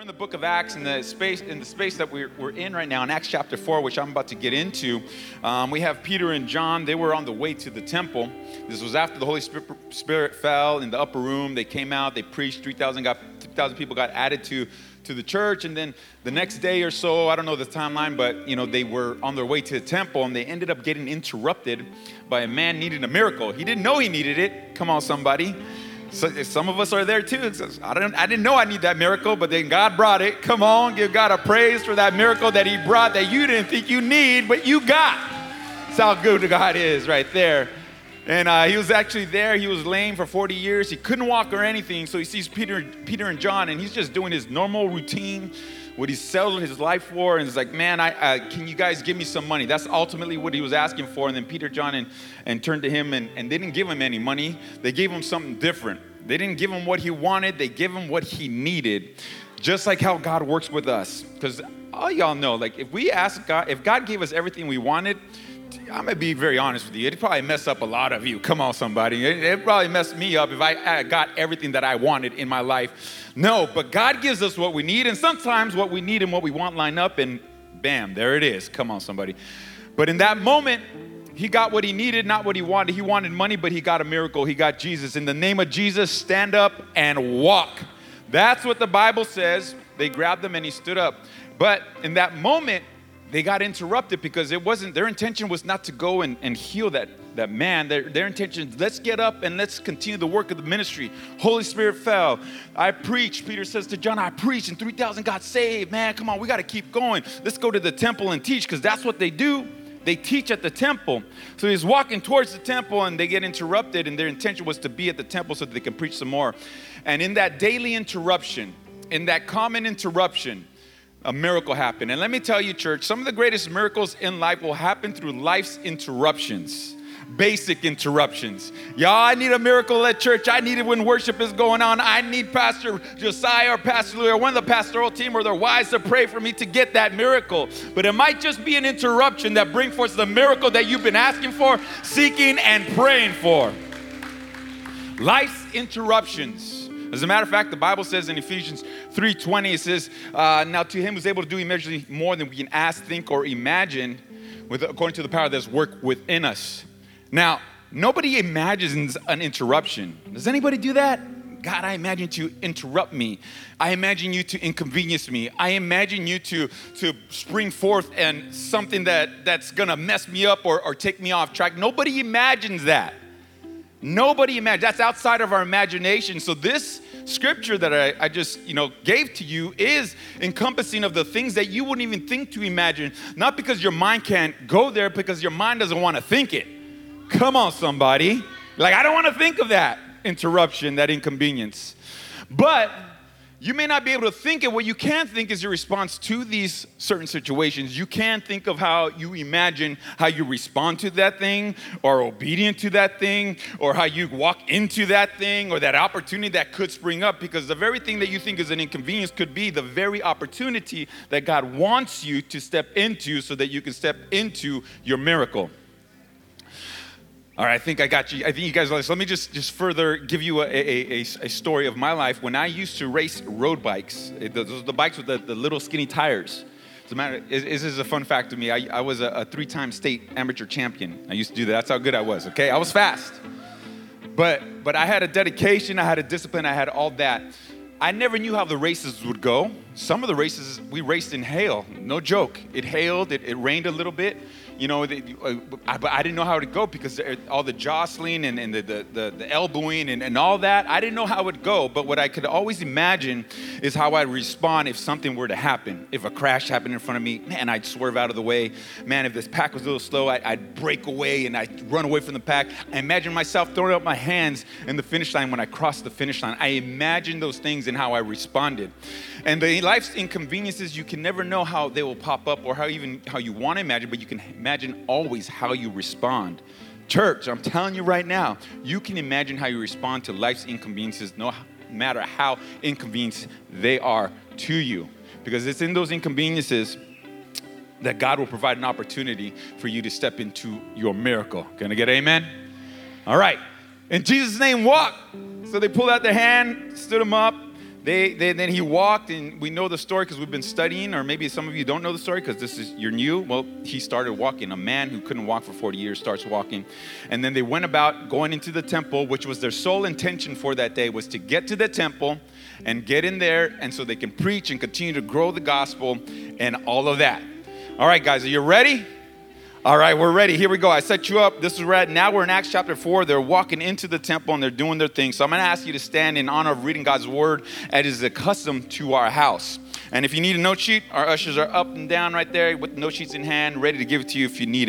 in the book of Acts in the space that we're in right now in Acts chapter 4, which I'm about to get into. We have Peter and John. They were on the way to the temple. This was after the Holy Spirit fell in the upper room. They came out, they preached, 3,000 people got added to the church. And then the next day or so, I don't know the timeline, but they were on their way to the temple, and they ended up getting interrupted by a man needing a miracle. He didn't know he needed it. Come on, somebody. So some of us are there too. I didn't know I need that miracle, but then God brought it. Come on, give God a praise for that miracle that He brought that you didn't think you need, but you got. That's how good God is right there. And he was actually there. He was lame for 40 years. He couldn't walk or anything. So he sees Peter and John, and he's just doing his normal routine, what he's settled his life for. And he's like, man, can you guys give me some money? That's ultimately what he was asking for. And then Peter, John, and turned to him, and they didn't give him any money. They gave him something different. They didn't give him what he wanted. They gave him what he needed, just like how God works with us. Because all y'all know, like if we ask God, if God gave us everything we wanted, I'm going to be very honest with you. It'd probably mess up a lot of you. Come on, somebody. It'd probably mess me up if I got everything that I wanted in my life. No, but God gives us what we need. And sometimes what we need and what we want line up, and bam, there it is. Come on, somebody. But in that moment, he got what he needed, not what he wanted. He wanted money, but he got a miracle. He got Jesus. In the name of Jesus, stand up and walk. That's what the Bible says. They grabbed him and he stood up. But in that moment, they got interrupted because their intention was not to go and heal that man. Their intention is, let's get up and let's continue the work of the ministry. Holy Spirit fell. I preached. Peter says to John, I preached and 3,000 got saved. Man, come on, we got to keep going. Let's go to the temple and teach, because that's what they do. They teach at the temple. So he's walking towards the temple and they get interrupted, and their intention was to be at the temple so that they can preach some more. And in that daily interruption, in that common interruption, a miracle happened. And let me tell you, church, some of the greatest miracles in life will happen through life's interruptions. Basic interruptions. Y'all, I need a miracle at church. I need it when worship is going on. I need Pastor Josiah or Pastor Louis or one of the pastoral team or their wives to pray for me to get that miracle. But it might just be an interruption that brings forth the miracle that you've been asking for, seeking, and praying for. Life's interruptions. As a matter of fact, the Bible says in Ephesians 3:20, it says, now to him who's able to do immeasurably more than we can ask, think, or imagine, according to the power that's worked within us. Now, nobody imagines an interruption. Does anybody do that? God, I imagine you to interrupt me. I imagine you to inconvenience me. I imagine you to spring forth and something that's going to mess me up or take me off track. Nobody imagines that. Nobody imagines. That's outside of our imagination. So this scripture that I just gave to you is encompassing of the things that you wouldn't even think to imagine. Not because your mind can't go there, because your mind doesn't want to think it. Come on, somebody. Like, I don't want to think of that interruption, that inconvenience. But you may not be able to think it. What you can think is your response to these certain situations. You can think of how you imagine how you respond to that thing, or obedient to that thing, or how you walk into that thing, or that opportunity that could spring up, because the very thing that you think is an inconvenience could be the very opportunity that God wants you to step into so that you can step into your miracle. All right, I think I got you. I think you guys are this. Let me just further give you a story of my life. When I used to race road bikes, the bikes with the little skinny tires. As a matter, this is a fun fact to me. I was a 3-time state amateur champion. I used to do that. That's how good I was, okay? I was fast. But I had a dedication, I had a discipline, I had all that. I never knew how the races would go. Some of the races, we raced in hail. No joke. It hailed, it rained a little bit. But I didn't know how it would go because all the jostling and the elbowing and all that, I didn't know how it would go. But what I could always imagine is how I'd respond if something were to happen. If a crash happened in front of me, man, I'd swerve out of the way. Man, if this pack was a little slow, I'd break away and I'd run away from the pack. I imagine myself throwing up my hands in the finish line when I crossed the finish line. I imagined those things and how I responded. And the life's inconveniences, you can never know how they will pop up or how you want to imagine, but you can imagine always how you respond. Church, I'm telling you right now, you can imagine how you respond to life's inconveniences no matter how inconvenienced they are to you. Because it's in those inconveniences that God will provide an opportunity for you to step into your miracle. Can I get an amen? All right. In Jesus' name, walk. So they pulled out their hand, stood him up. Then he walked, and we know the story because we've been studying, or maybe some of you don't know the story because you're new. Well, he started walking. A man who couldn't walk for 40 years starts walking. And then they went about going into the temple, which was their sole intention for that day, was to get to the temple and get in there, and so they can preach and continue to grow the gospel and all of that. All right, guys, are you ready? All right, we're ready. Here we go. I set you up. This is where now we're in Acts chapter 4. They're walking into the temple and they're doing their thing. So I'm going to ask you to stand in honor of reading God's word as is accustomed to our house. And if you need a note sheet, our ushers are up and down right there with note sheets in hand, ready to give it to you if you need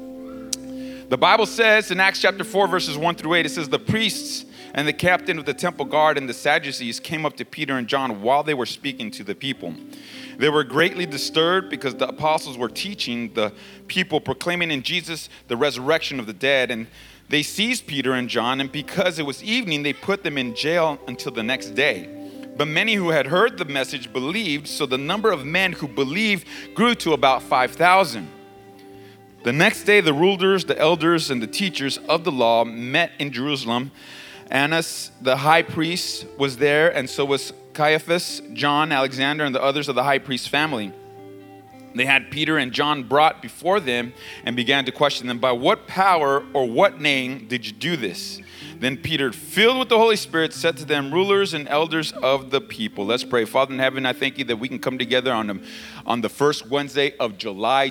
it. The Bible says in Acts chapter 4, verses 1 through 8, it says, the priests and the captain of the temple guard and the Sadducees came up to Peter and John while they were speaking to the people. They were greatly disturbed because the apostles were teaching the people, proclaiming in Jesus the resurrection of the dead. And they seized Peter and John, and because it was evening, they put them in jail until the next day. But many who had heard the message believed, so the number of men who believed grew to about 5,000. The next day, the rulers, the elders, and the teachers of the law met in Jerusalem. Annas, the high priest, was there, and so was Caiaphas, John, Alexander, and the others of the high priest's family. They had Peter and John brought before them and began to question them, by what power or what name did you do this? Then Peter, filled with the Holy Spirit, said to them, rulers and elders of the people. Let's pray. Father in heaven, I thank you that we can come together on the first Wednesday of July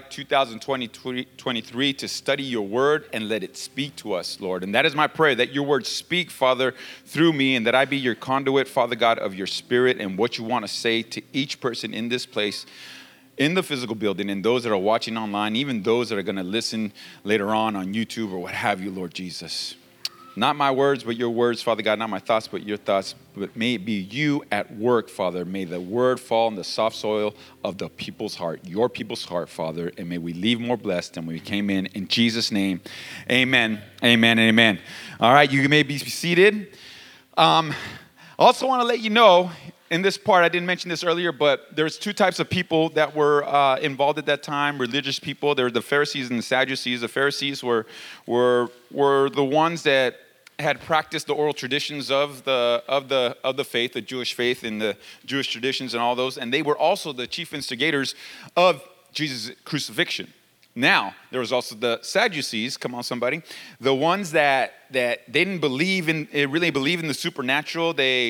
2023 to study your word and let it speak to us, Lord. And that is my prayer, that your word speak, Father, through me, and that I be your conduit, Father God, of your spirit and what you want to say to each person in this place, in the physical building, and those that are watching online, even those that are going to listen later on YouTube or what have you, Lord Jesus. Not my words, but your words, Father God. Not my thoughts, but your thoughts. But may it be you at work, Father. May the word fall in the soft soil of the people's heart, your people's heart, Father. And may we leave more blessed than we came in. In Jesus' name, amen, amen, and amen. All right, you may be seated. I also want to let you know, in this part, I didn't mention this earlier, but there's two types of people that were involved at that time, religious people. There were the Pharisees and the Sadducees. The Pharisees were the ones that had practiced the oral traditions of the faith, the Jewish faith and the Jewish traditions and all those, and they were also the chief instigators of Jesus' crucifixion. Now, there was also the Sadducees, come on somebody, the ones that they didn't really believe in the supernatural. They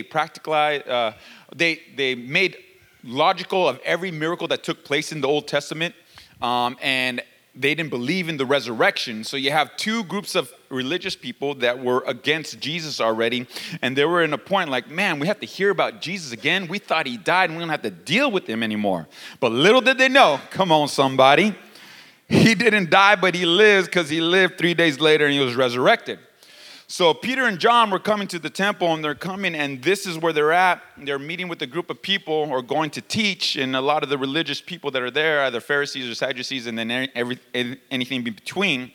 they made logical of every miracle that took place in the Old Testament, and they didn't believe in the resurrection. So you have two groups of religious people that were against Jesus already, and they were in a point like, man, we have to hear about Jesus again. We thought he died, and we don't have to deal with him anymore. But little did they know, come on somebody, he didn't die, but he lives, because he lived 3 days later and he was resurrected. So Peter and John were coming to the temple, and they're coming, and this is where they're at. They're meeting with a group of people or going to teach, and a lot of the religious people that are there, either Pharisees or Sadducees, and then anything in between.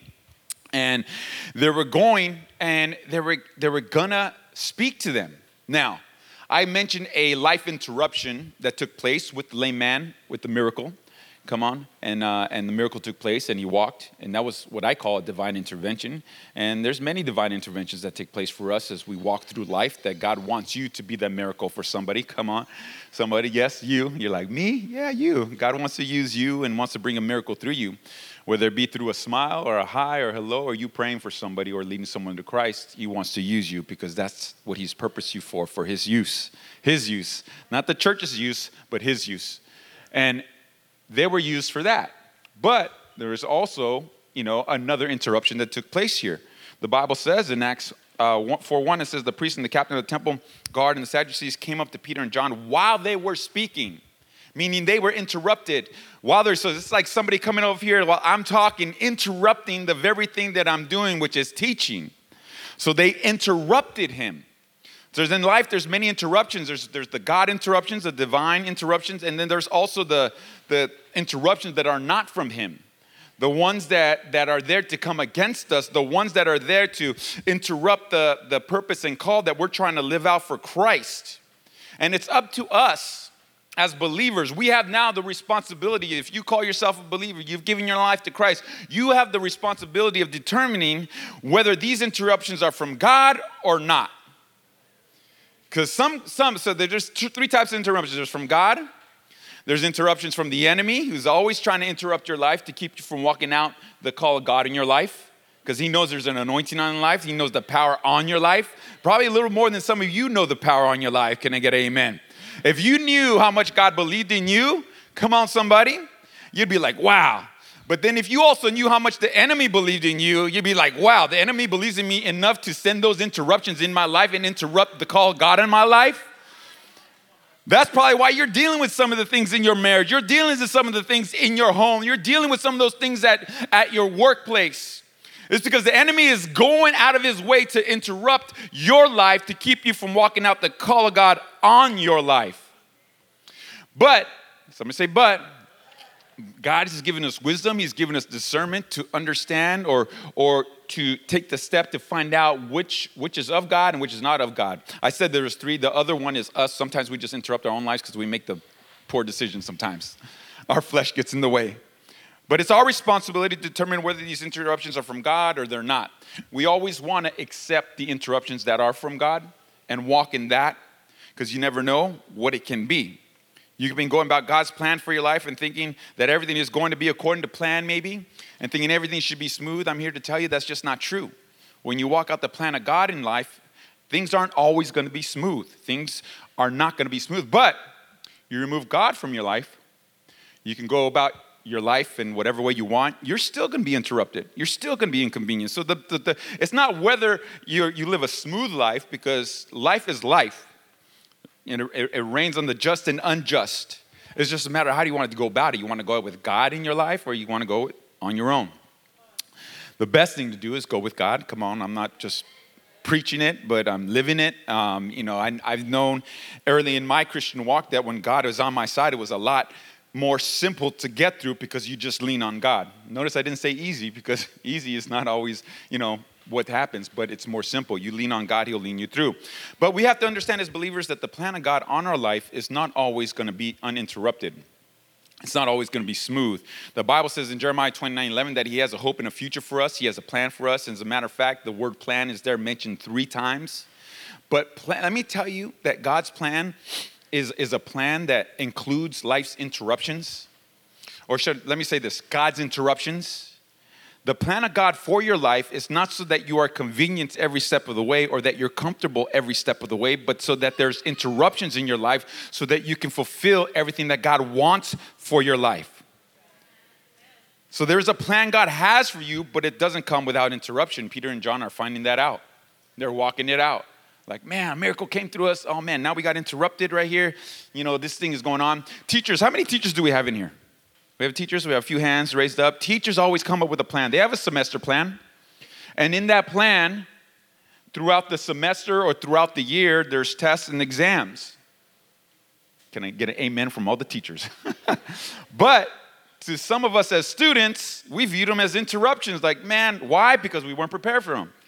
And they were going, and they were gonna speak to them. Now, I mentioned a life interruption that took place with the lame man with the miracle. Come on, and the miracle took place, and he walked, and that was what I call a divine intervention. And there's many divine interventions that take place for us as we walk through life, that God wants you to be that miracle for somebody. Come on, somebody, yes, you. You're like, me? Yeah, you. God wants to use you and wants to bring a miracle through you, whether it be through a smile or a hi or hello, or you praying for somebody or leading someone to Christ. He wants to use you because that's what he's purposed you for his use. His use, not the church's use, but his use. And they were used for that. But there is also, another interruption that took place here. The Bible says in Acts 4:1, it says, the priest and the captain of the temple guard and the Sadducees came up to Peter and John while they were speaking, meaning they were interrupted. So it's like somebody coming over here while I'm talking, interrupting the very thing that I'm doing, which is teaching. So they interrupted him. So in life, there's many interruptions. There's the God interruptions, the divine interruptions, and then there's also the interruptions that are not from him. The ones that are there to come against us, the ones that are there to interrupt the purpose and call that we're trying to live out for Christ. And it's up to us as believers. We have now the responsibility. If you call yourself a believer, you've given your life to Christ, you have the responsibility of determining whether these interruptions are from God or not. Because so there's three types of interruptions. There's from God. There's interruptions from the enemy, who's always trying to interrupt your life to keep you from walking out the call of God in your life. Because he knows there's an anointing on your life. He knows the power on your life. Probably a little more than some of you know the power on your life. Can I get an amen? If you knew how much God believed in you, come on somebody, you'd be like, wow. But then if you also knew how much the enemy believed in you, you'd be like, wow, the enemy believes in me enough to send those interruptions in my life and interrupt the call of God in my life. That's probably why you're dealing with some of the things in your marriage. You're dealing with some of the things in your home. You're dealing with some of those things at your workplace. It's because the enemy is going out of his way to interrupt your life to keep you from walking out the call of God on your life. But, somebody say but, God has given us wisdom. He's given us discernment to understand or to take the step to find out which is of God and which is not of God. I said there was three. The other one is us. Sometimes we just interrupt our own lives because we make the poor decisions sometimes. Our flesh gets in the way. But it's our responsibility to determine whether these interruptions are from God or they're not. We always want to accept the interruptions that are from God and walk in that, because you never know what it can be. You've been going about God's plan for your life and thinking that everything is going to be according to plan maybe, and thinking everything should be smooth. I'm here to tell you that's just not true. When you walk out the plan of God in life, things aren't always going to be smooth. Things are not going to be smooth. But you remove God from your life, you can go about your life in whatever way you want, you're still going to be interrupted. You're still going to be inconvenienced. So it's not whether you live a smooth life, because life is life. And it rains on the just and unjust. It's just a matter of how do you want to go about it. You want to go with God in your life, or you want to go on your own? The best thing to do is go with God. Come on, I'm not just preaching it, but I'm living it. I've known early in my Christian walk that when God was on my side, it was a lot more simple to get through because you just lean on God. Notice I didn't say easy, because easy is not always, what happens, but it's more simple. You lean on God, he'll lean you through. But we have to understand as believers that the plan of God on our life is not always going to be uninterrupted. It's not always going to be smooth. The Bible says in Jeremiah 29:11 that he has a hope and a future for us. He has a plan for us. And as a matter of fact, the word plan is there mentioned 3 times. But let me tell you that God's plan is a plan that includes life's interruptions. Or let me say this, God's interruptions. The plan of God for your life is not so that you are convenienced every step of the way or that you're comfortable every step of the way, but so that there's interruptions in your life so that you can fulfill everything that God wants for your life. So there's a plan God has for you, but it doesn't come without interruption. Peter and John are finding that out. They're walking it out. Like, man, a miracle came through us. Oh, man, now we got interrupted right here. This thing is going on. Teachers, how many teachers do we have in here? We have teachers. We have a few hands raised up. Teachers always come up with a plan. They have a semester plan. And in that plan, throughout the semester or throughout the year, there's tests and exams. Can I get an amen from all the teachers? But to some of us as students, we view them as interruptions. Like, man, why? Because we weren't prepared for them.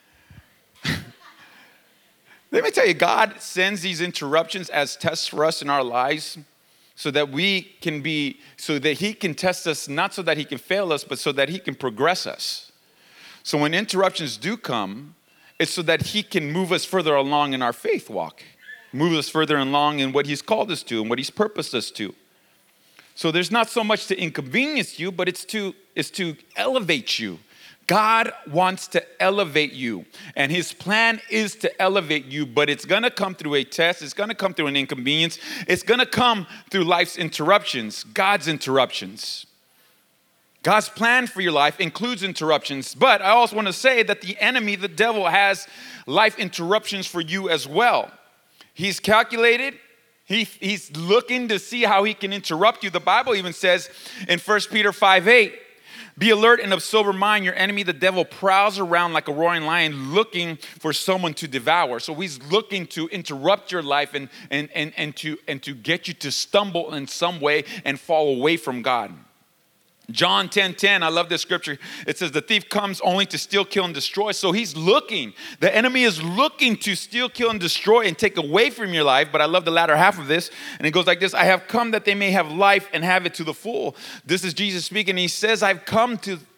Let me tell you, God sends these interruptions as tests for us in our lives so that he can test us, not so that he can fail us, but so that he can progress us. So when interruptions do come, it's so that he can move us further along in our faith walk, move us further along in what he's called us to and what he's purposed us to. So there's not so much to inconvenience you, but it's to elevate you. God wants to elevate you, and his plan is to elevate you, but it's going to come through a test. It's going to come through an inconvenience. It's going to come through life's interruptions, God's interruptions. God's plan for your life includes interruptions, but I also want to say that the enemy, the devil, has life interruptions for you as well. He's calculated. He's looking to see how he can interrupt you. The Bible even says in 1 Peter 5:8, be alert and of sober mind. Your enemy, the devil, prowls around like a roaring lion looking for someone to devour. So he's looking to interrupt your life and to get you to stumble in some way and fall away from God. John 10:10, I love this scripture. It says the thief comes only to steal, kill, and destroy. So he's looking. The enemy is looking to steal, kill, and destroy and take away from your life. But I love the latter half of this. And it goes like this. I have come that they may have life and have it to the full. This is Jesus speaking. And he says, I've come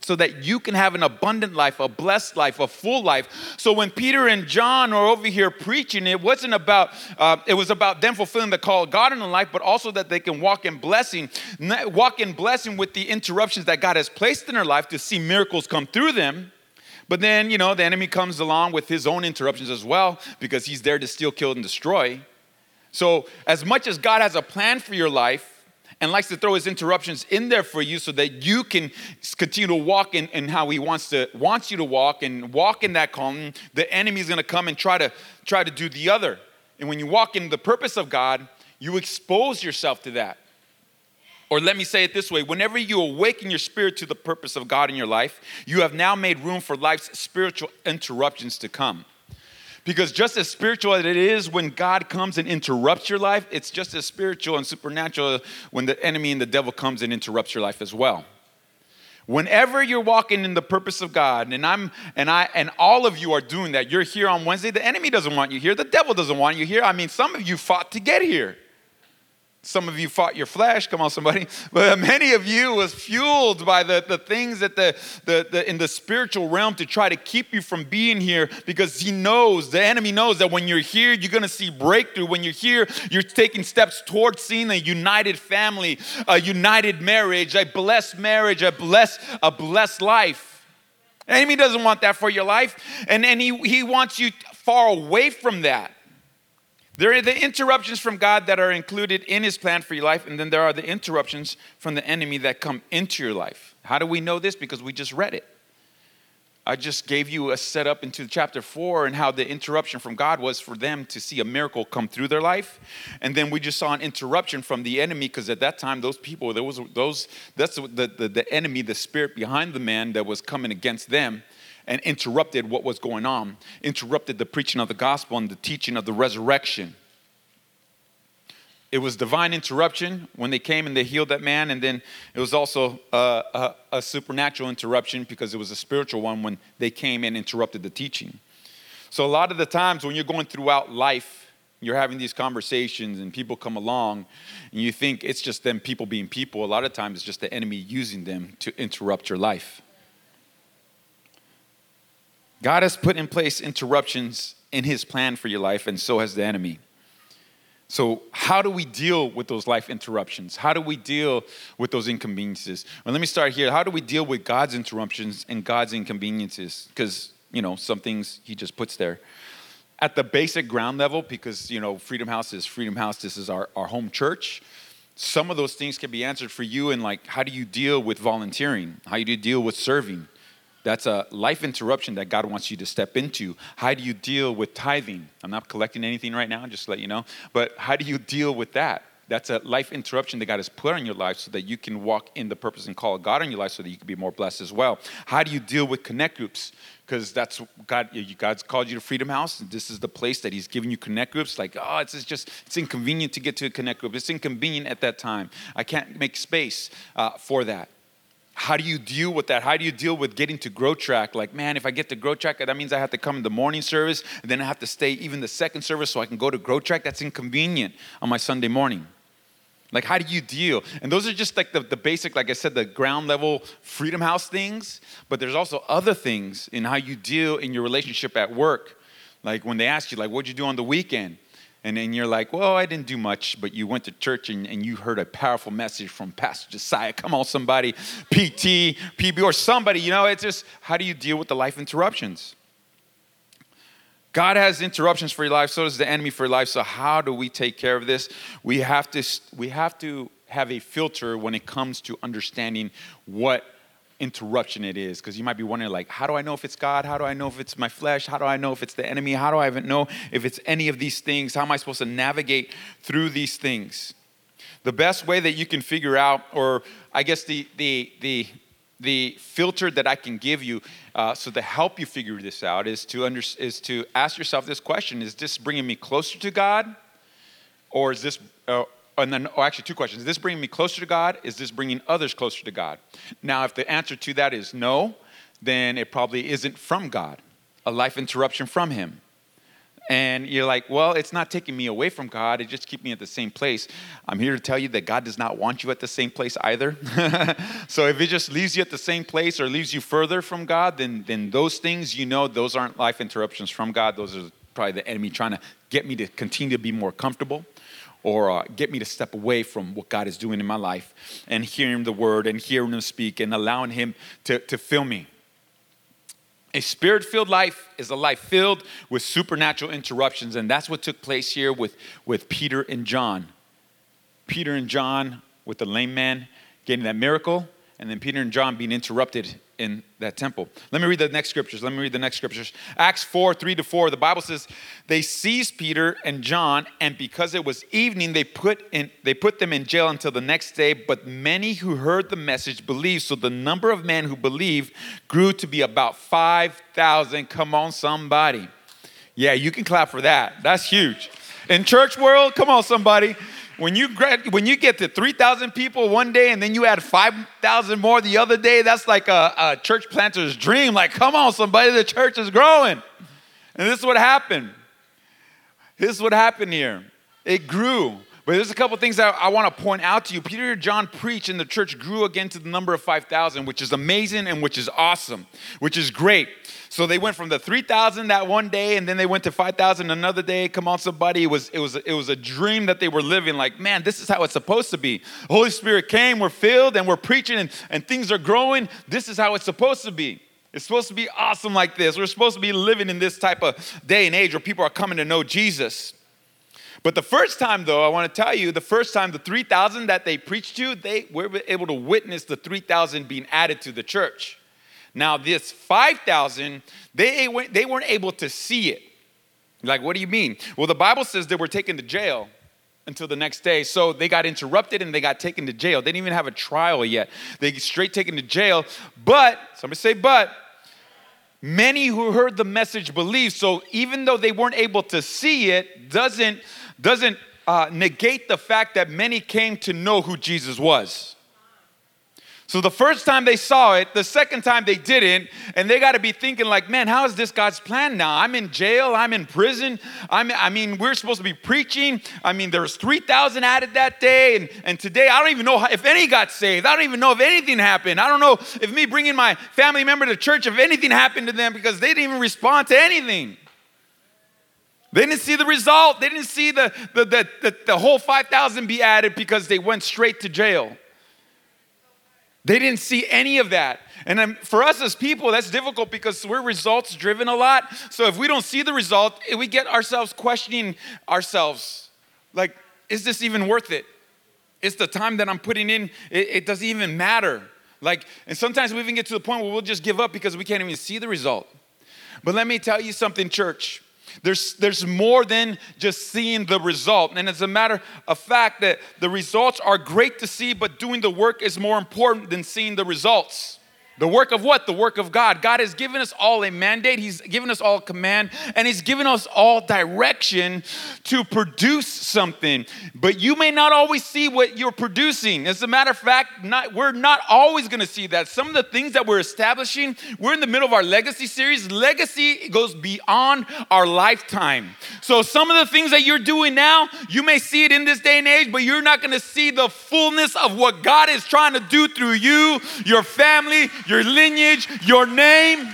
so that you can have an abundant life, a blessed life, a full life. So when Peter and John are over here preaching, it wasn't about, it was about them fulfilling the call of God in their life, but also that they can walk in blessing with the interruptions that God has placed in their life to see miracles come through them. But then, the enemy comes along with his own interruptions as well, because he's there to steal, kill, and destroy. So as much as God has a plan for your life, and likes to throw his interruptions in there for you so that you can continue to walk in how he wants you to walk and walk in that calling, the enemy's going to come and try to do the other. And when you walk in the purpose of God, you expose yourself to that. Or let me say it this way, whenever you awaken your spirit to the purpose of God in your life, you have now made room for life's spiritual interruptions to come. Because just as spiritual as it is when God comes and interrupts your life, it's just as spiritual and supernatural when the enemy and the devil comes and interrupts your life as well. Whenever you're walking in the purpose of God, and all of you are doing that, you're here on Wednesday, the enemy doesn't want you here, the devil doesn't want you here. I mean, some of you fought to get here. Some of you fought your flesh, come on somebody, but many of you was fueled by the things that the in the spiritual realm to try to keep you from being here, because the enemy knows that when you're here, you're going to see breakthrough. When you're here, you're taking steps towards seeing a united family, a united marriage, a blessed life. The enemy doesn't want that for your life, and he wants you far away from that. There are the interruptions from God that are included in his plan for your life, and then there are the interruptions from the enemy that come into your life. How do we know this? Because we just read it. I just gave you a setup into chapter 4 and how the interruption from God was for them to see a miracle come through their life. And then we just saw an interruption from the enemy, because at that time, those people, that's the enemy, the spirit behind the man that was coming against them, and interrupted what was going on, interrupted the preaching of the gospel and the teaching of the resurrection. It was divine interruption when they came and they healed that man, and then it was also a supernatural interruption because it was a spiritual one when they came and interrupted the teaching. So a lot of the times when you're going throughout life, you're having these conversations and people come along and you think it's just them people being people. A lot of times it's just the enemy using them to interrupt your life. God has put in place interruptions in his plan for your life, and so has the enemy. So how do we deal with those life interruptions? How do we deal with those inconveniences? Well, let me start here. How do we deal with God's interruptions and God's inconveniences? Because, some things he just puts there. At the basic ground level, because, Freedom House. This is our home church. Some of those things can be answered for you in, like, how do you deal with volunteering? How do you deal with serving? That's a life interruption that God wants you to step into. How do you deal with tithing? I'm not collecting anything right now, just to let you know. But how do you deal with that? That's a life interruption that God has put on your life so that you can walk in the purpose and call of God in your life so that you can be more blessed as well. How do you deal with connect groups? Because that's God's called you to Freedom House. And this is the place that he's giving you connect groups. Like, it's inconvenient to get to a connect group. It's inconvenient at that time. I can't make space for that. How do you deal with that? How do you deal with getting to Grow Track? Like, man, if I get to Grow Track, that means I have to come in the morning service, and then I have to stay even the second service so I can go to Grow Track. That's inconvenient on my Sunday morning. Like, how do you deal? And those are just like the basic, like I said, the ground level Freedom House things. But there's also other things in how you deal in your relationship at work. Like when they ask you, like, what'd you do on the weekend? And then you're like, well, I didn't do much, but you went to church and you heard a powerful message from Pastor Josiah. Come on, somebody, PT, PB, or somebody, it's just, how do you deal with the life interruptions? God has interruptions for your life, so does the enemy for your life. So how do we take care of this? We have to have a filter when it comes to understanding what interruption it is, because you might be wondering, like, how do I know if it's God? How do I know if it's my flesh? How do I know if it's the enemy? How do I even know if it's any of these things? How am I supposed to navigate through these things? The best way that you can figure out, or I guess the filter that I can give you, so to help you figure this out, is to ask yourself this question: is this bringing me closer to God, or is this? Actually, two questions. Is this bringing me closer to God? Is this bringing others closer to God? Now, if the answer to that is no, then it probably isn't from God, a life interruption from him. And you're like, well, it's not taking me away from God. It just keeps me at the same place. I'm here to tell you that God does not want you at the same place either. So if it just leaves you at the same place or leaves you further from God, then those things, those aren't life interruptions from God. Those are probably the enemy trying to get me to continue to be more comfortable or get me to step away from what God is doing in my life and hearing the word and hearing him speak and allowing him to fill me. A spirit-filled life is a life filled with supernatural interruptions, and that's what took place here with Peter and John. Peter and John with the lame man getting that miracle, and then Peter and John being interrupted in that temple. Let me read the next scriptures. Acts 4:3-4, the Bible says, they seized Peter and John, and because it was evening, they put them in jail until the next day. But many who heard the message believed. So the number of men who believed grew to be about 5,000. Come on, somebody. Yeah, you can clap for that. That's huge. In church world, come on, somebody. When you get to 3,000 people one day and then you add 5,000 more the other day, that's like a church planter's dream. Like, come on, somebody, the church is growing. And this is what happened. This is what happened here. It grew. But there's a couple things that I want to point out to you. Peter and John preached and the church grew again to the number of 5,000, which is amazing and which is awesome, which is great. So they went from the 3,000 that one day and then they went to 5,000 another day. Come on, somebody. It was a dream that they were living like, man, this is how it's supposed to be. The Holy Spirit came, we're filled and we're preaching and things are growing. This is how it's supposed to be. It's supposed to be awesome like this. We're supposed to be living in this type of day and age where people are coming to know Jesus. But the first time, though, I want to tell you, the 3,000 that they preached to, they were able to witness the 3,000 being added to the church. Now, this 5,000, they weren't able to see it. Like, what do you mean? Well, the Bible says they were taken to jail until the next day. So they got interrupted and they got taken to jail. They didn't even have a trial yet. They get straight taken to jail. But, somebody say but, many who heard the message believed. So even though they weren't able to see it, doesn't negate the fact that many came to know who Jesus was. So the first time they saw it, the second time they didn't, and they got to be thinking like, man, how is this God's plan now? I'm in jail, I'm in prison. We're supposed to be preaching. There's 3,000 added that day, and today I don't even know if any got saved. I don't even know if anything happened. I don't know if me bringing my family member to church, if anything happened to them because they didn't even respond to anything. They didn't see the result. They didn't see the whole 5,000 be added because they went straight to jail. They didn't see any of that. And for us as people, that's difficult because we're results driven a lot. So if we don't see the result, we get ourselves questioning ourselves. Like, is this even worth it? Is the time that I'm putting in, it doesn't even matter. Like, and sometimes we even get to the point where we'll just give up because we can't even see the result. But let me tell you something, church. There's more than just seeing the result. And it's a matter of fact that the results are great to see, but doing the work is more important than seeing the results. The work of what? The work of God. God has given us all a mandate. He's given us all command. And He's given us all direction to produce something. But you may not always see what you're producing. As a matter of fact, we're not always going to see that. Some of the things that we're establishing, we're in the middle of our legacy series. Legacy goes beyond our lifetime. So some of the things that you're doing now, you may see it in this day and age, but you're not going to see the fullness of what God is trying to do through you, your family, your lineage, your name.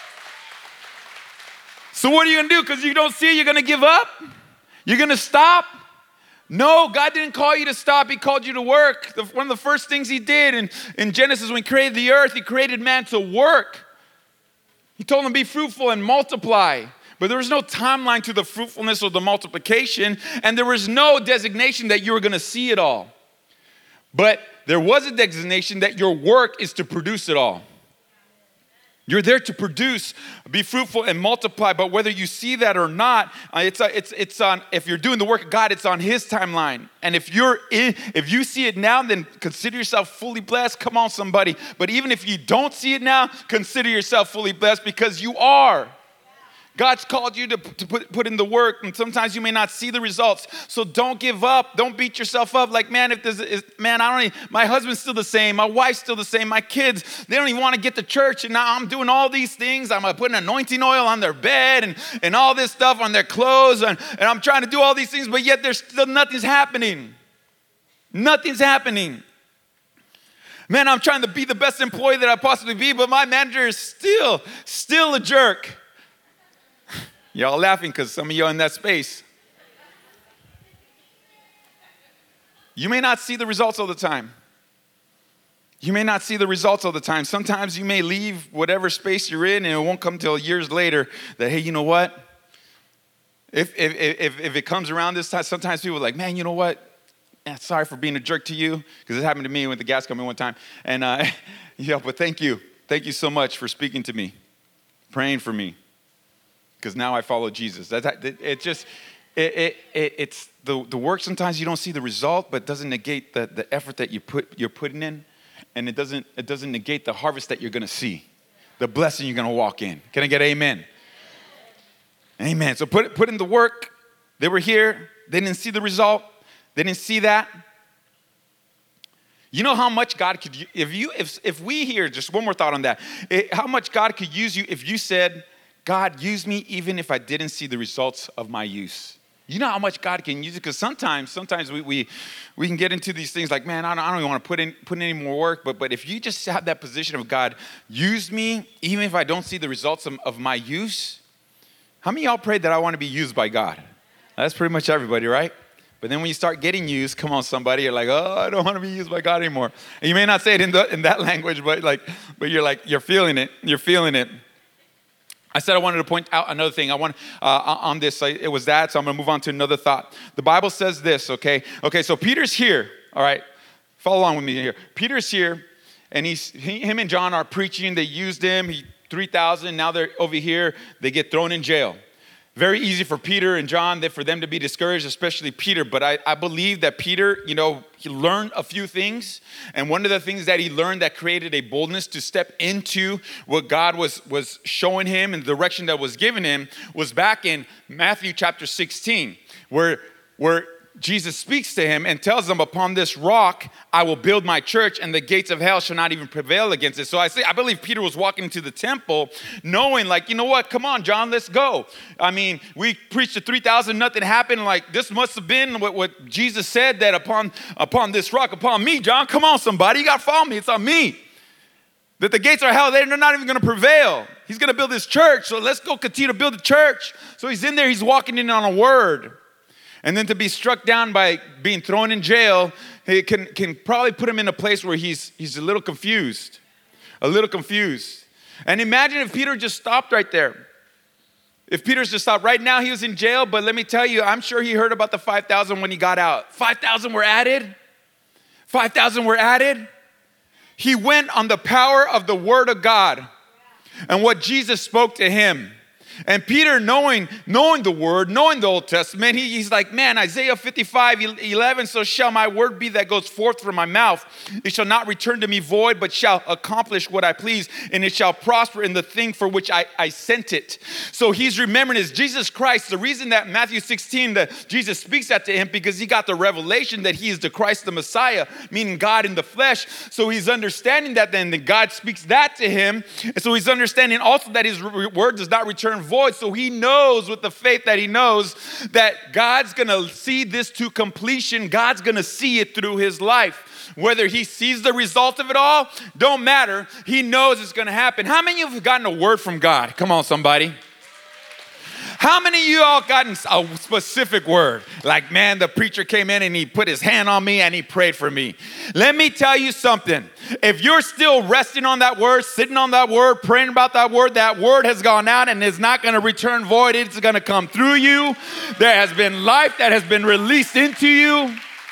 So what are you going to do? Because you don't see it, you're going to give up? You're going to stop? No, God didn't call you to stop. He called you to work. One of the first things He did in Genesis when He created the earth, He created man to work. He told him to be fruitful and multiply. But there was no timeline to the fruitfulness or the multiplication, and there was no designation that you were going to see it all. But there was a designation that your work is to produce it all. You're there to produce, be fruitful, and multiply. But whether you see that or not, it's on. If you're doing the work of God, it's on His timeline. And if you see it now, then consider yourself fully blessed. Come on, somebody. But even if you don't see it now, consider yourself fully blessed because you are. God's called you to put in the work, and sometimes you may not see the results. So don't give up. Don't beat yourself up. Like, man, my husband's still the same. My wife's still the same. My kids, they don't even want to get to church, and now I'm doing all these things. I'm putting anointing oil on their bed and all this stuff on their clothes, and I'm trying to do all these things, but yet there's still nothing's happening. Nothing's happening. Man, I'm trying to be the best employee that I possibly be, but my manager is still a jerk. Y'all laughing because some of you are in that space. You may not see the results all the time. You may not see the results all the time. Sometimes you may leave whatever space you're in, and it won't come until years later that, hey, you know what? If it comes around this time, sometimes people are like, man, you know what? Yeah, sorry for being a jerk to you, because it happened to me with the gas company one time. And yeah, but thank you. Thank you so much for speaking to me, praying for me. Because now I follow Jesus. It's the work. Sometimes you don't see the result, but it doesn't negate the effort that you're putting in, and it doesn't negate the harvest that you're going to see, the blessing you're going to walk in. Can I get amen? Amen. So put in the work. They were here. They didn't see the result. They didn't see that. You know how much God could if we here, just one more thought on that. How much God could use you if you said, God, use me even if I didn't see the results of my use. You know how much God can use it? Because sometimes we can get into these things like, man, I don't even want to put in any more work. But if you just have that position of God, use me even if I don't see the results of my use. How many of y'all prayed that I want to be used by God? That's pretty much everybody, right? But then when you start getting used, come on, somebody, you're like, oh, I don't want to be used by God anymore. And you may not say it in that language, but you're feeling it. You're feeling it. I said I wanted to point out another thing. I want on this. It was that, so I'm going to move on to another thought. The Bible says this, okay? Okay, so Peter's here, all right? Follow along with me here. Peter's here, and him and John are preaching. They used him. 3,000. Now they're over here. They get thrown in jail. Very easy for Peter and John, for them to be discouraged, especially Peter. But I believe that Peter, he learned a few things. And one of the things that he learned that created a boldness to step into what God was showing him and the direction that was given him was back in Matthew chapter 16, where Jesus speaks to him and tells him, upon this rock, I will build my church, and the gates of hell shall not even prevail against it. So I believe Peter was walking into the temple knowing, like, you know what? Come on, John, let's go. I mean, we preached to 3,000, nothing happened. Like, this must have been what Jesus said, that upon this rock, upon me, John, come on, somebody. You got to follow me. It's on me. That the gates of hell, they're not even going to prevail. He's going to build this church. So let's go continue to build the church. So he's in there. He's walking in on a word. And then to be struck down by being thrown in jail, it can probably put him in a place where he's a little confused. A little confused. And imagine if Peter just stopped right there. If Peter's just stopped. Right now he was in jail, but let me tell you, I'm sure he heard about the 5,000 when he got out. 5,000 were added. 5,000 were added. He went on the power of the word of God and what Jesus spoke to him. And Peter, knowing the word, knowing the Old Testament, he's like, man, Isaiah 55:11, so shall my word be that goes forth from my mouth. It shall not return to me void, but shall accomplish what I please, and it shall prosper in the thing for which I sent it. So he's remembering is Jesus Christ. The reason that Matthew 16, that Jesus speaks that to him, because he got the revelation that he is the Christ, the Messiah, meaning God in the flesh. So he's understanding that then God speaks that to him. And so he's understanding also that his word does not return void. So he knows with the faith that he knows that God's going to see this to completion. God's going to see it through his life. Whether he sees the result of it all, don't matter. He knows it's going to happen. How many of you have gotten a word from God? Come on, somebody. How many of you all gotten a specific word? Like, man, the preacher came in and he put his hand on me and he prayed for me. Let me tell you something. If you're still resting on that word, sitting on that word, praying about that word has gone out and is not going to return void. It's going to come through you. There has been life that has been released into you.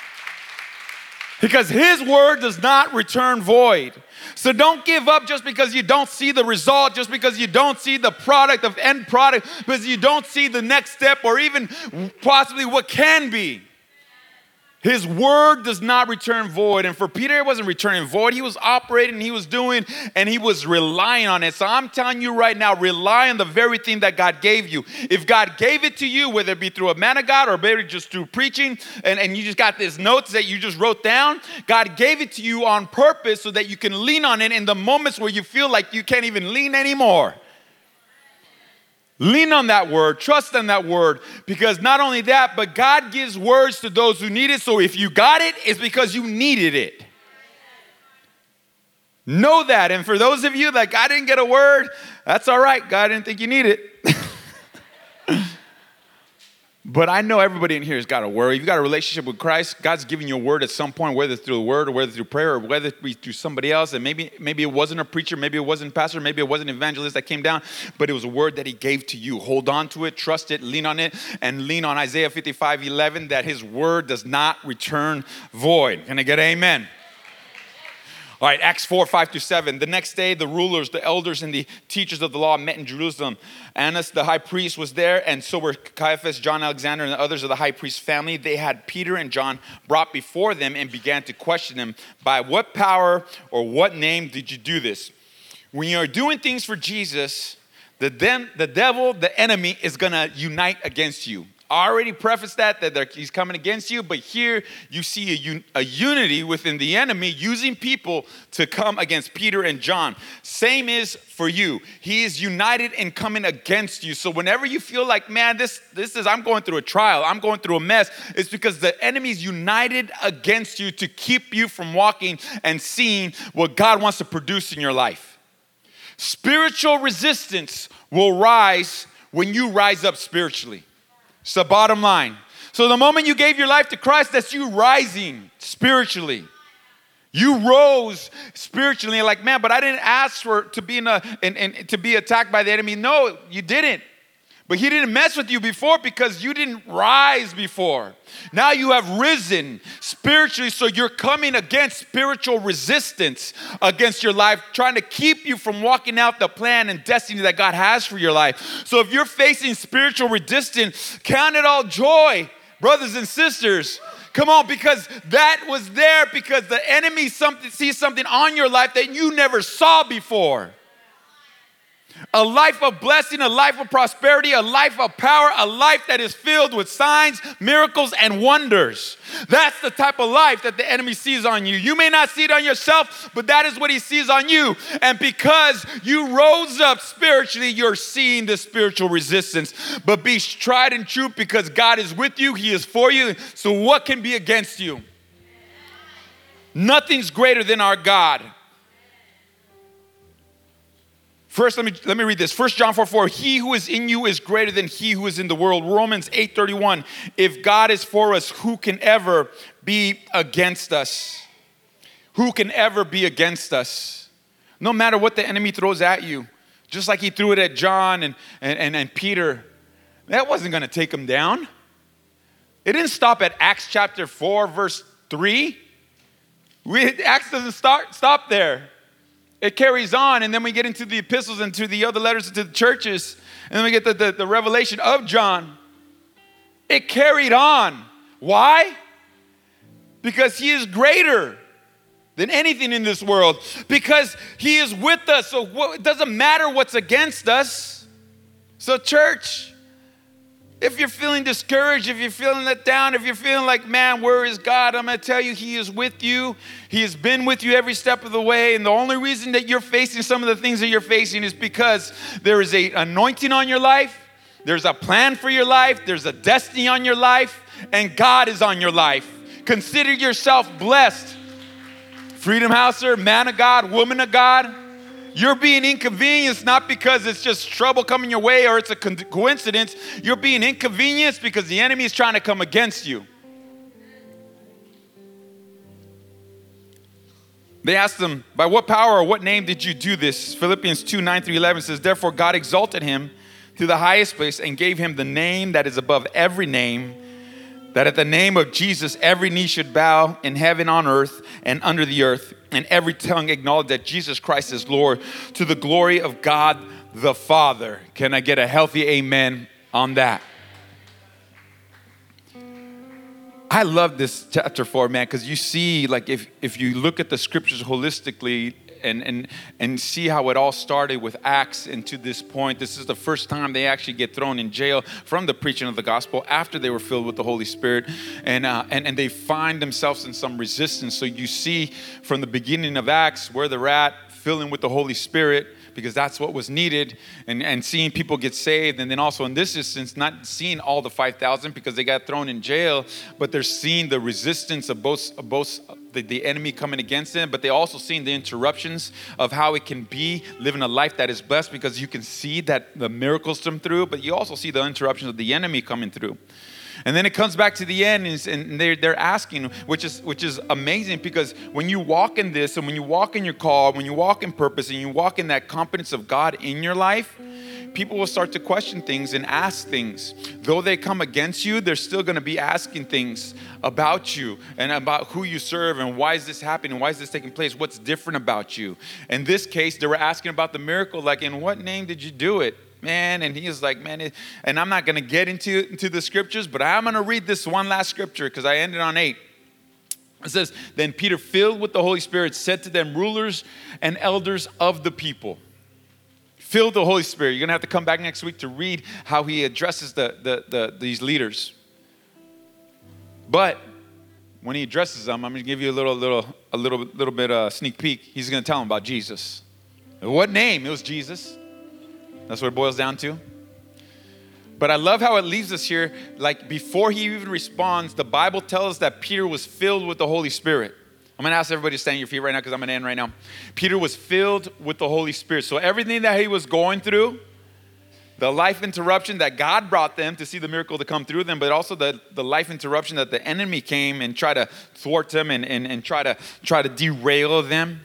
Because his word does not return void. So don't give up just because you don't see the result, just because you don't see the end product, because you don't see the next step or even possibly what can be. His word does not return void. And for Peter, it wasn't returning void. He was operating, he was doing, and he was relying on it. So I'm telling you right now, rely on the very thing that God gave you. If God gave it to you, whether it be through a man of God or maybe just through preaching, and you just got these notes that you just wrote down, God gave it to you on purpose so that you can lean on it in the moments where you feel like you can't even lean anymore. Lean on that word, trust in that word, because not only that, but God gives words to those who need it. So if you got it, it's because you needed it. Know that. And for those of you that God didn't get a word, that's all right. God didn't think you need it. But I know everybody in here has got a word. If you've got a relationship with Christ, God's giving you a word at some point, whether through the word or whether through prayer or whether it be through somebody else. And maybe it wasn't a preacher, maybe it wasn't a pastor, maybe it wasn't an evangelist that came down, but it was a word that he gave to you. Hold on to it, trust it, lean on it, and lean on Isaiah 55:11, that his word does not return void. Can I get an amen? All right, Acts 4:5-7. The next day, the rulers, the elders, and the teachers of the law met in Jerusalem. Annas, the high priest, was there, and so were Caiaphas, John, Alexander, and the others of the high priest's family. They had Peter and John brought before them and began to question them. By what power or what name did you do this? When you are doing things for Jesus, the devil, the enemy, is going to unite against you. I already prefaced that he's coming against you, but here you see a unity within the enemy using people to come against Peter and John. Same is for you. He is united in coming against you. So whenever you feel like, man, I'm going through a trial, I'm going through a mess, it's because the enemy is united against you to keep you from walking and seeing what God wants to produce in your life. Spiritual resistance will rise when you rise up spiritually. It's the bottom line. So the moment you gave your life to Christ, that's you rising spiritually. You rose spiritually. Like, man, but I didn't ask to be attacked by the enemy. No, you didn't. But he didn't mess with you before because you didn't rise before. Now you have risen spiritually, so you're coming against spiritual resistance against your life, trying to keep you from walking out the plan and destiny that God has for your life. So if you're facing spiritual resistance, count it all joy, brothers and sisters. Come on, because that was there because the enemy sees something on your life that you never saw before. A life of blessing, a life of prosperity, a life of power, a life that is filled with signs, miracles, and wonders. That's the type of life that the enemy sees on you. You may not see it on yourself, but that is what he sees on you. And because you rose up spiritually, you're seeing the spiritual resistance. But be tried and true because God is with you. He is for you. So what can be against you? Nothing's greater than our God. First, let me read this. 1 John 4:4. He who is in you is greater than he who is in the world. Romans 8:31. If God is for us, who can ever be against us? Who can ever be against us? No matter what the enemy throws at you, just like he threw it at John and Peter, that wasn't going to take them down. It didn't stop at Acts chapter 4, verse 3. Acts doesn't stop there. It carries on, and then we get into the epistles and to the other letters to the churches, and then we get the revelation of John. It carried on. Why? Because he is greater than anything in this world. Because he is with us, so it doesn't matter what's against us. So church, if you're feeling discouraged, if you're feeling let down, if you're feeling like, man, where is God? I'm going to tell you, he is with you. He has been with you every step of the way. And the only reason that you're facing some of the things that you're facing is because there is an anointing on your life. There's a plan for your life. There's a destiny on your life. And God is on your life. Consider yourself blessed. Freedom Houser, man of God, woman of God. You're being inconvenienced not because it's just trouble coming your way or it's a coincidence. You're being inconvenienced because the enemy is trying to come against you. They asked him, by what power or what name did you do this? Philippians 2:9-11 says, therefore God exalted him to the highest place and gave him the name that is above every name, that at the name of Jesus every knee should bow in heaven, on earth, and under the earth, and every tongue acknowledge that Jesus Christ is Lord, to the glory of God the Father. Can I get a healthy amen on that? I love this chapter 4, man, because you see, like, if you look at the scriptures holistically and see how it all started with Acts and to this point, this is the first time they actually get thrown in jail from the preaching of the gospel after they were filled with the Holy Spirit, and they find themselves in some resistance. So you see from the beginning of Acts where they're at, filling with the Holy Spirit, because that's what was needed, and seeing people get saved. And then also in this instance, not seeing all the 5,000 because they got thrown in jail, but they're seeing the resistance of both the enemy coming against them, but they also seeing the interruptions of how it can be living a life that is blessed, because you can see that the miracles come through, but you also see the interruptions of the enemy coming through. And then it comes back to the end, and they're asking, which is amazing, because when you walk in this, and when you walk in your call, when you walk in purpose, and you walk in that confidence of God in your life, people will start to question things and ask things. Though they come against you, they're still going to be asking things about you and about who you serve and why is this happening, why is this taking place, what's different about you. In this case, they were asking about the miracle, like, in what name did you do it? Man, and he was like, man, and I'm not going to get into the scriptures, but I'm going to read this one last scripture because I ended on 8. It says, then Peter, filled with the Holy Spirit, said to them, rulers and elders of the people. Filled with the Holy Spirit. You're going to have to come back next week to read how he addresses these leaders. But when he addresses them, I'm going to give you a little bit sneak peek. He's going to tell them about Jesus. What name? It was Jesus. That's what it boils down to. But I love how it leaves us here. Like, before he even responds, the Bible tells us that Peter was filled with the Holy Spirit. I'm going to ask everybody to stand on your feet right now because I'm going to end right now. Peter was filled with the Holy Spirit. So everything that he was going through, the life interruption that God brought them to see the miracle to come through them, but also the life interruption that the enemy came and tried to thwart them and try to derail them.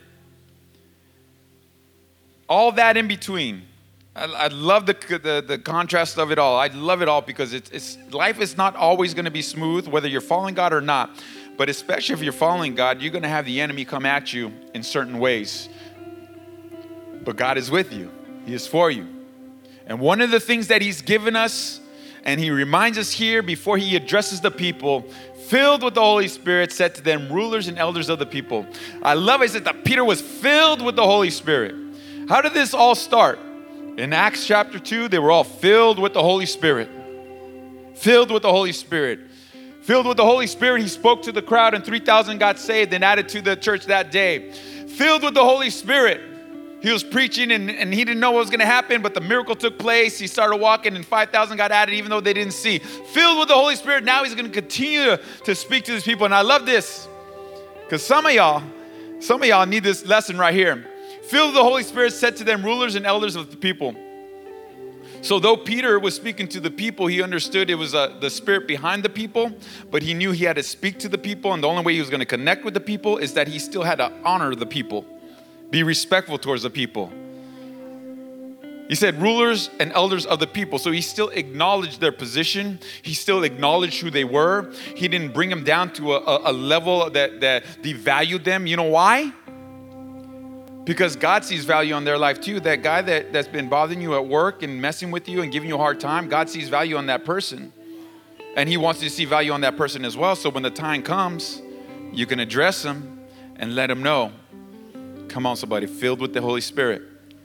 All that in between. I love the contrast of it all. I love it all because it's life is not always going to be smooth, whether you're following God or not. But especially if you're following God, you're going to have the enemy come at you in certain ways. But God is with you. He is for you. And one of the things that he's given us, and he reminds us here before he addresses the people, filled with the Holy Spirit, said to them, rulers and elders of the people. I love it. It says that Peter was filled with the Holy Spirit. How did this all start? In Acts chapter 2, they were all filled with the Holy Spirit. Filled with the Holy Spirit. Filled with the Holy Spirit, he spoke to the crowd and 3,000 got saved and added to the church that day. Filled with the Holy Spirit, he was preaching and he didn't know what was going to happen, but the miracle took place. He started walking and 5,000 got added even though they didn't see. Filled with the Holy Spirit, now he's going to continue to speak to these people. And I love this because some of y'all need this lesson right here. Filled with the Holy Spirit, said to them, rulers and elders of the people. So though Peter was speaking to the people, he understood it was the Spirit behind the people, but he knew he had to speak to the people, and the only way he was going to connect with the people is that he still had to honor the people, be respectful towards the people. He said rulers and elders of the people. So he still acknowledged their position. He still acknowledged who they were. He didn't bring them down to a level that devalued them. You know why? Because God sees value on their life too. That guy that's been bothering you at work and messing with you and giving you a hard time, God sees value on that person. And he wants you to see value on that person as well. So when the time comes, you can address them and let them know. Come on, somebody, filled with the Holy Spirit.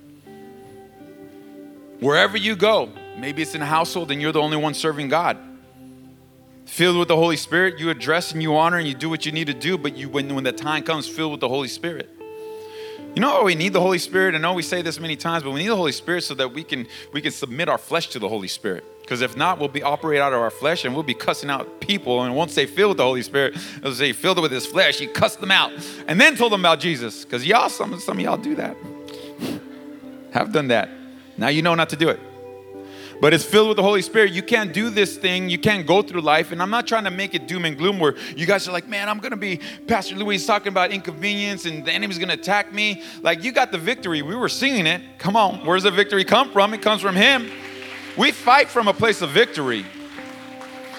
Wherever you go, maybe it's in a household and you're the only one serving God. Filled with the Holy Spirit, you address and you honor and you do what you need to do, but when the time comes, filled with the Holy Spirit. You know why we need the Holy Spirit? I know we say this many times, but we need the Holy Spirit so that we can submit our flesh to the Holy Spirit. Because if not, we'll be operate out of our flesh and we'll be cussing out people, and it won't say filled with the Holy Spirit. It'll say filled with his flesh. You cuss them out and then told them about Jesus. Because some of y'all do that. Have done that. Now you know not to do it. But it's filled with the Holy Spirit. You can't do this thing. You can't go through life. And I'm not trying to make it doom and gloom where you guys are like, man, I'm going to be, Pastor Louis talking about inconvenience and the enemy's going to attack me. Like, you got the victory. We were singing it. Come on. Where's the victory come from? It comes from him. We fight from a place of victory.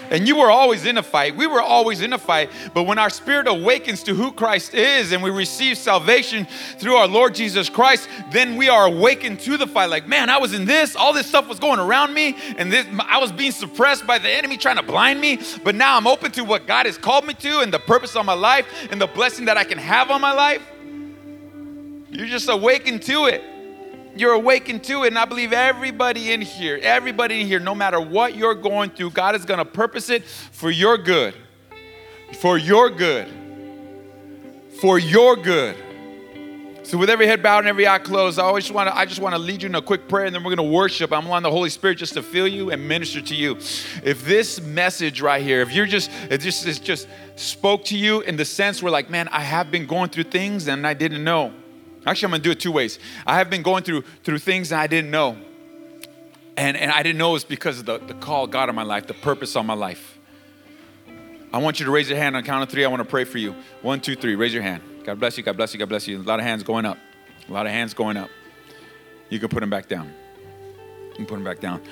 And you were always in a fight. We were always in a fight. But when our spirit awakens to who Christ is and we receive salvation through our Lord Jesus Christ, then we are awakened to the fight. Like, man, I was in this. All this stuff was going around me. And I was being suppressed by the enemy trying to blind me. But now I'm open to what God has called me to and the purpose of my life and the blessing that I can have on my life. You're just awakened to it. You're awakened to it. And I believe everybody in here, no matter what you're going through, God is going to purpose it for your good. For your good. For your good. So with every head bowed and every eye closed, I just want to lead you in a quick prayer, and then we're going to worship. I'm allowing the Holy Spirit just to fill you and minister to you. If this message right here, if it just spoke to you in the sense where like, man, I have been going through things and I didn't know. Actually, I'm going to do it two ways. I have been going through things that I didn't know. And I didn't know it was because of the call of God on my life, the purpose on my life. I want you to raise your hand on count of three. I want to pray for you. 1, 2, 3. Raise your hand. God bless you. God bless you. God bless you. A lot of hands going up. A lot of hands going up. You can put them back down. You can put them back down.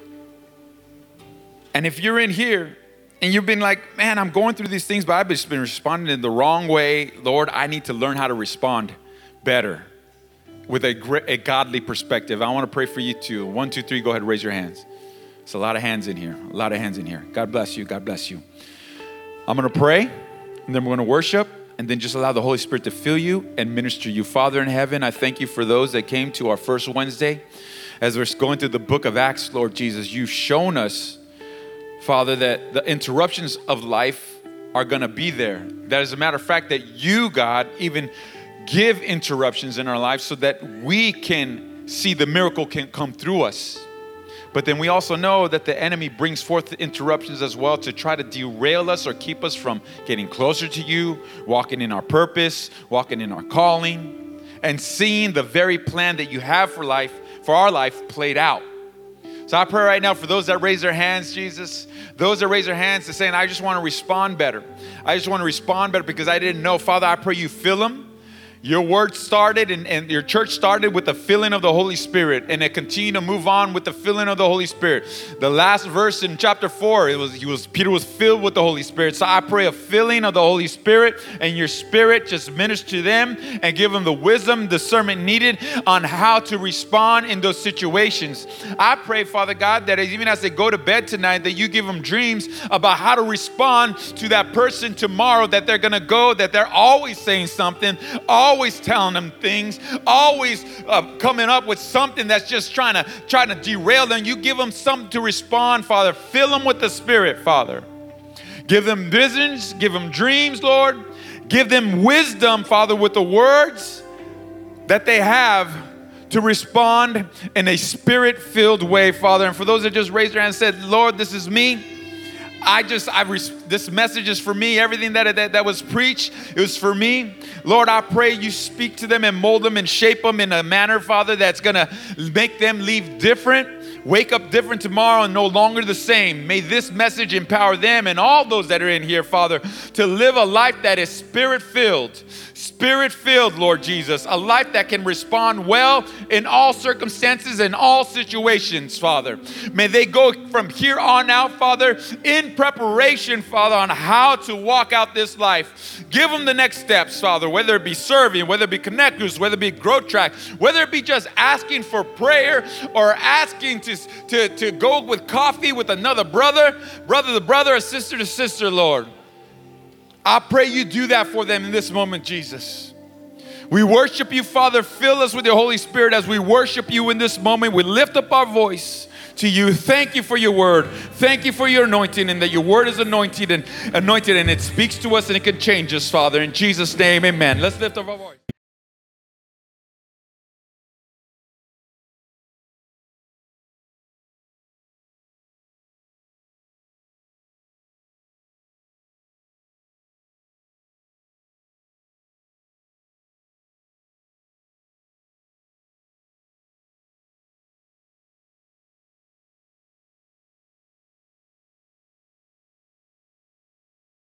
And if you're in here and you've been like, man, I'm going through these things, but I've just been responding in the wrong way. Lord, I need to learn how to respond better with a godly perspective. I want to pray for you too. 1, 2, 3, go ahead and raise your hands. There's a lot of hands in here. A lot of hands in here. God bless you. God bless you. I'm going to pray, and then we're going to worship, and then just allow the Holy Spirit to fill you and minister you. Father in heaven, I thank you for those that came to our first Wednesday. As we're going through the book of Acts, Lord Jesus, you've shown us, Father, that the interruptions of life are going to be there. That as a matter of fact, that you, God, even give interruptions in our lives so that we can see the miracle can come through us. But then we also know that the enemy brings forth the interruptions as well to try to derail us or keep us from getting closer to you, walking in our purpose, walking in our calling, and seeing the very plan that you have for our life played out. So I pray right now for those that raise their hands, Jesus, those that raise their hands to saying, I just want to respond better. I just want to respond better because I didn't know. Father, I pray you fill them. Your word started and your church started with the filling of the Holy Spirit, and it continued to move on with the filling of the Holy Spirit. The last verse in chapter 4, Peter was filled with the Holy Spirit. So I pray a filling of the Holy Spirit, and your Spirit just minister to them and give them the wisdom, discernment needed on how to respond in those situations. I pray, Father God, that even as they go to bed tonight, that you give them dreams about how to respond to that person tomorrow that they're going to go, that they're always saying something, always telling them things, always coming up with something that's just trying to derail them. You give them something to respond, Father. Fill them with the Spirit, Father. Give them visions, give them dreams, Lord. Give them wisdom, Father, with the words that they have to respond in a Spirit-filled way, Father. And for those that just raised their hand and said, Lord, this is me. This message is for me. Everything that was preached, it was for me. Lord, I pray you speak to them and mold them and shape them in a manner, Father, that's going to make them leave different, wake up different tomorrow and no longer the same. May this message empower them and all those that are in here, Father, to live a life that is Spirit-filled. Spirit-filled, Lord Jesus, a life that can respond well in all circumstances and all situations, Father. May they go from here on out, Father, in preparation, Father, on how to walk out this life. Give them the next steps, Father, whether it be serving, whether it be Connect Groups, whether it be Growth Track, whether it be just asking for prayer or asking to go with coffee with another brother to brother, or sister to sister, Lord. I pray you do that for them in this moment, Jesus. We worship you, Father. Fill us with your Holy Spirit as we worship you in this moment. We lift up our voice to you. Thank you for your word. Thank you for your anointing, and that your word is anointed and it speaks to us and it can change us, Father. In Jesus' name, amen. Let's lift up our voice.